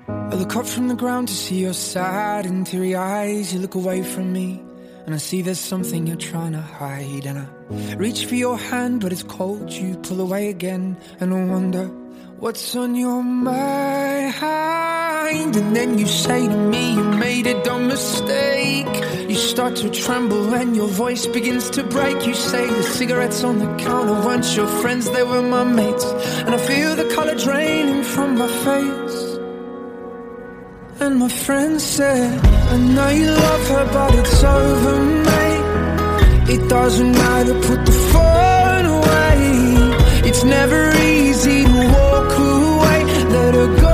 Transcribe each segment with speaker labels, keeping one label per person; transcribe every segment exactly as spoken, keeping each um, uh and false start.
Speaker 1: I look up from the ground to see your sad and teary eyes. You look away from me and I see there's something you're trying to hide. And I reach for your hand but it's cold. You pull away again and I wonder what's on your mind. And then you say to me you made a dumb mistake. You start to tremble and your voice begins to break. You say the cigarettes on the counter weren't your friends, they were my mates. And I feel the color draining from my face. And my friend said, I know you love her but it's over, mate. It doesn't matter, put the phone away. It's never easy to walk away. Let her go,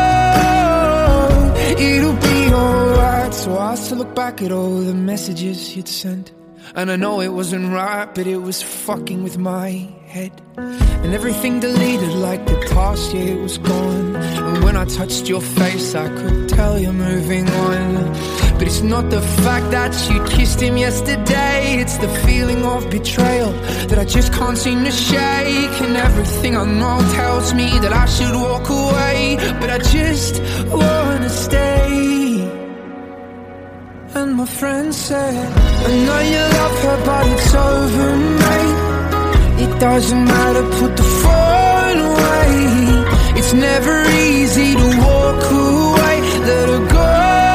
Speaker 1: it'll be alright. So I still look back at all the messages you'd sent, and I know it wasn't right, but it was fucking with my head. And everything deleted like the past year was gone. And when I touched your face I could tell you're moving on. But it's not the fact that you kissed him yesterday, it's the feeling of betrayal that I just can't seem to shake. And everything I know tells me that I should walk away, but I just wanna stay. And my friend said, I know you love her but it's over, mate. It doesn't matter, put the phone away. It's never easy to walk away. Let her go,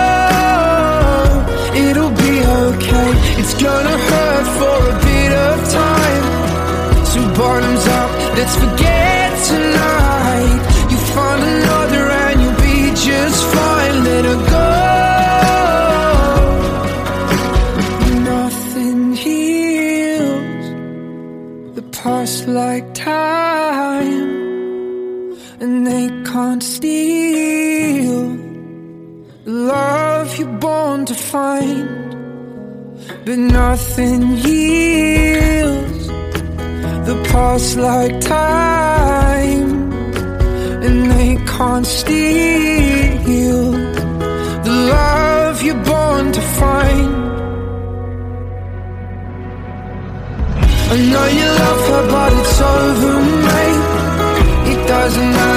Speaker 1: it'll be okay. It's gonna hurt for a bit of time. So bottoms up, let's forget tonight. You find another and you'll be just fine. Let her go. Past like time, and they can't steal the love you're born to find. But nothing heals the past like time, and they can't steal the love you're born to find. I know you love her but it's over, mate. It doesn't matter.